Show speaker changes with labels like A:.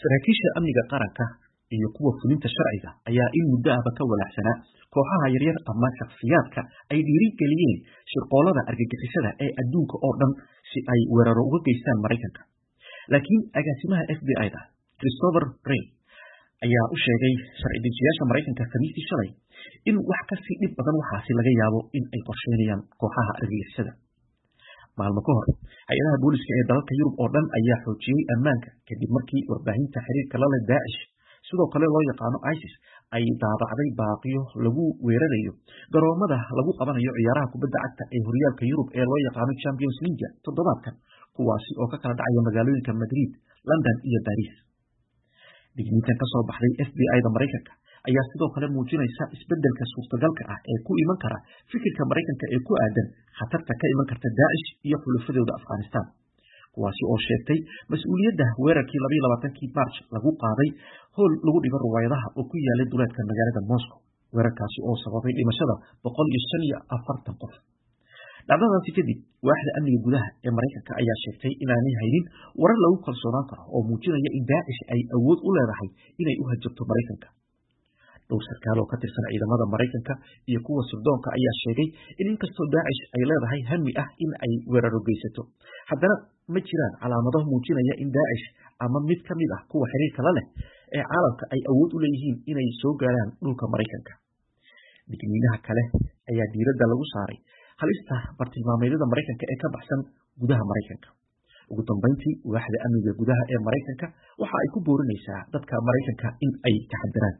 A: Saraakiisha amniga qaranka iyo kuwa fulinta sharciga ayaa in muddo ahba ka walaacsanaa kooxaha yaryar ama shakhsiyaadka ay dhiirigeliyeen shirqoolada argagixisada ee adduunka oo dhan si ay weeraro uga geystaan Mareykanka. Laakiin agaasimaha FBI-da Christopher Wray ayaa u sheegay sharci dejiyaasha Mareykanka Khamiistii shalay in wax ka sii dhib badan waxaasi laga yaabo in ay qorsheynayaan kooxaha argagixisada. maalmo ka hor hay'adaha booliska ee dalalka Yurub oo dhan ayaa xoojiyay ammaanka kadib markii warbaahinta xiriirka la leh Daesh sidoo kale loo yaqaano ISIS ay daabacday baaqiyo lagu weerarayo garoomada lagu qabanayo ciyaaraha kubadda cagta ee horyaalka Yurub ee loo yaqaano Champions League toddobaadkan kuwaasi oo ka kala dhacaya magaalooyinka Madrid, London iyo Paris. digniintan ka soo baxday FBI-da Mareykanka ayaa sidoo kale muujinaysa isbeddelka suurtagalka ah ee ku iman kara fikirka Mareykanka ee ku aadan khatarta ka iman karta Daesh iyo xulufadooda Afghanistan kuwaasi oo sheegtay mas'uuliyadda weerarkii 22kii March lagu qaaday hool lagu dhigo ruwaayadaha oo ku yaalay duleedka magaalada Moscow weerarkaasi oo sababay dhimashada 145 qof. dhacdadaasi kadib waaxda amniga gudaha ee Mareykanka ayaa sheegtay inaanay haynin warar lagu kalsoonaan karo oo muujinaya in Daesh ay awood u leedahay inay u hajabto Mareykanka. dhowr sarkaal oo ka tirsan ciidamada Mareykanka iyo kuwa sirdoonka ayaa sheegay in inkastoo Daesh ay leedahay hami ah in ay weeraro geysato haddana ma jiraan calaamado muujinaya in Daesh ama mid ka mid ah kuwa xiriirka la leh ee caalamka ay awood u leeyihiin inay soo gaaraan dhulka Mareykanka. digniinaha kale ayaa diiradda lagu saaray halista bartilmaameedyada Mareykanka ee ka baxsan gudaha Mareykanka. ugu dambeyntii waaxda amniga gudaha ee Mareykanka waxa ay ku boorinaysaa dadka Mareykanka in ay taxadaraan.